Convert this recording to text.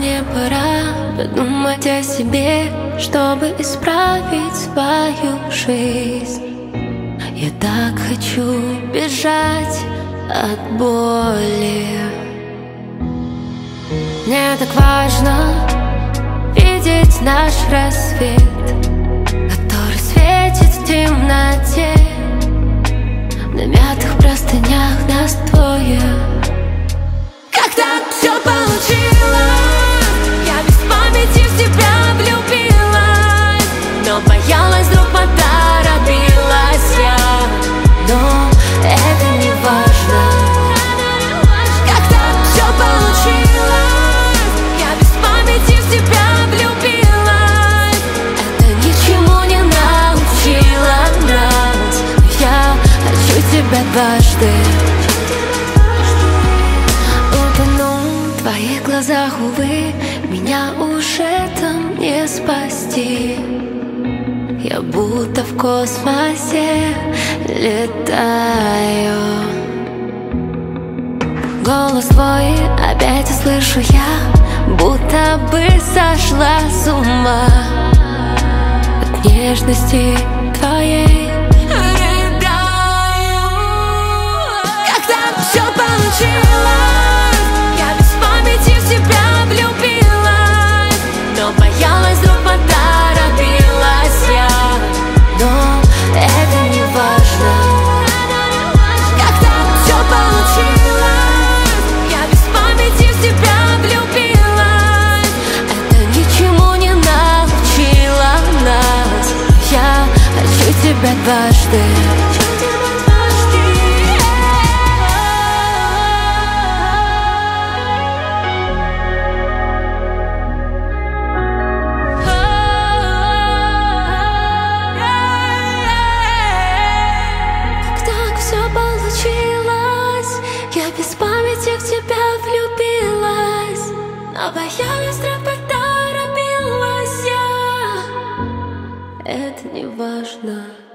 мне пора подумать о себе, чтобы исправить свою жизнь. Я так хочу бежать от боли. Мне так важно видеть наш рассвет, который светит в темноте. На мятых простынях нас двое. Как так все получилось? Я без памяти в тебя влюбилась, но боялась, вдруг поторопилась я. Но это не важно. Как так все получилось? Я без памяти в тебя влюбилась. Это ничему не научило нас. Я хочу тебя дважды. В твоих глазах, увы, меня уже там не спасти. Я будто в космосе летаю. Голос твой опять услышу я, будто бы сошла с ума от нежности твоей. Рыдаю. Как так все получилось? В тебя влюбилась, но боялась, вдруг поторопилась я. Но это не важно. Как так все получилось? Я без памяти в тебя влюбилась. Это ничему не научило нас. Я хочу тебя дважды. Я без памяти в тебя влюбилась, но боялась, вдруг поторопилась я. Это не важно.